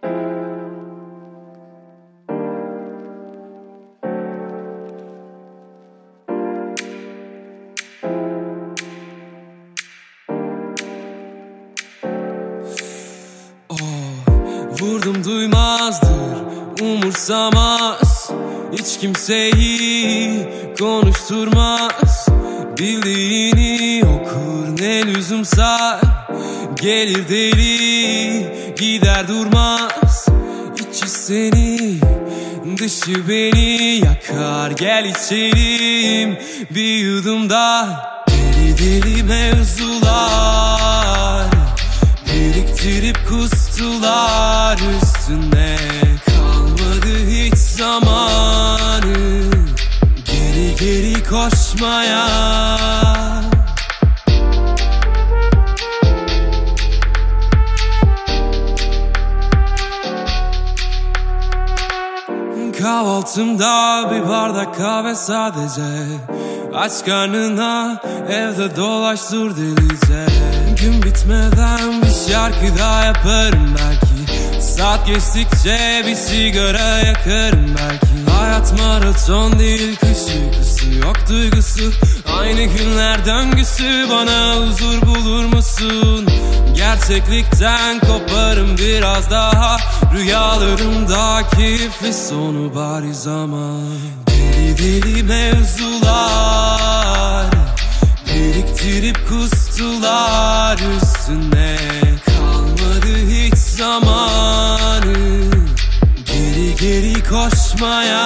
Vurdum duymazdır, umursamaz, hiç kimseyi konuşturmaz. Bildiğini okur ne lüzumsa, gelir deli gider durmaz. İçi seni, dışı beni yakar, gel içelim bir yudumda. Deli deli mevzular biriktirip kustular üstüne, kalmadı hiç zamanı geri geri koşmaya. Kahvaltımda bir bardak kahve sadece, aç karnına evde dolaş dur delice. Gün bitmeden bir şarkı daha yaparım belki, saat geçtikçe bir sigara yakarım belki. Hayat maraton değil, kış uykusu yok duygusu, aynı günler döngüsü, bana huzur bulur musun? Gerçeklikten koparım biraz daha, rüyalarımda keyifli sonu bariz ama. Deli deli mevzular biriktirip kustular üstüne, kalmadı hiç zamanı geri geri koşmaya.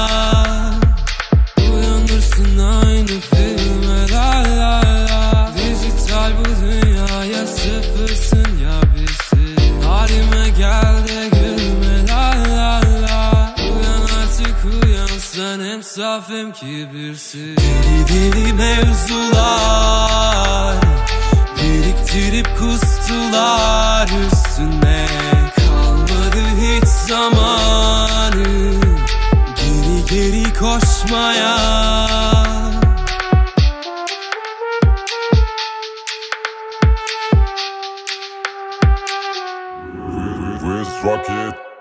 Uyandırsın aynı filme la la la, dijital bu dünyaya sıfırsın ya birisi. Halime gel de gülme la la la, uyan artık uyan, sen hem saf hem kibirsiz. Deli deli mevzular biriktirip kustular üstüne, kalmadı hiç zamanı geri geri koşmaya. Where's Rocket?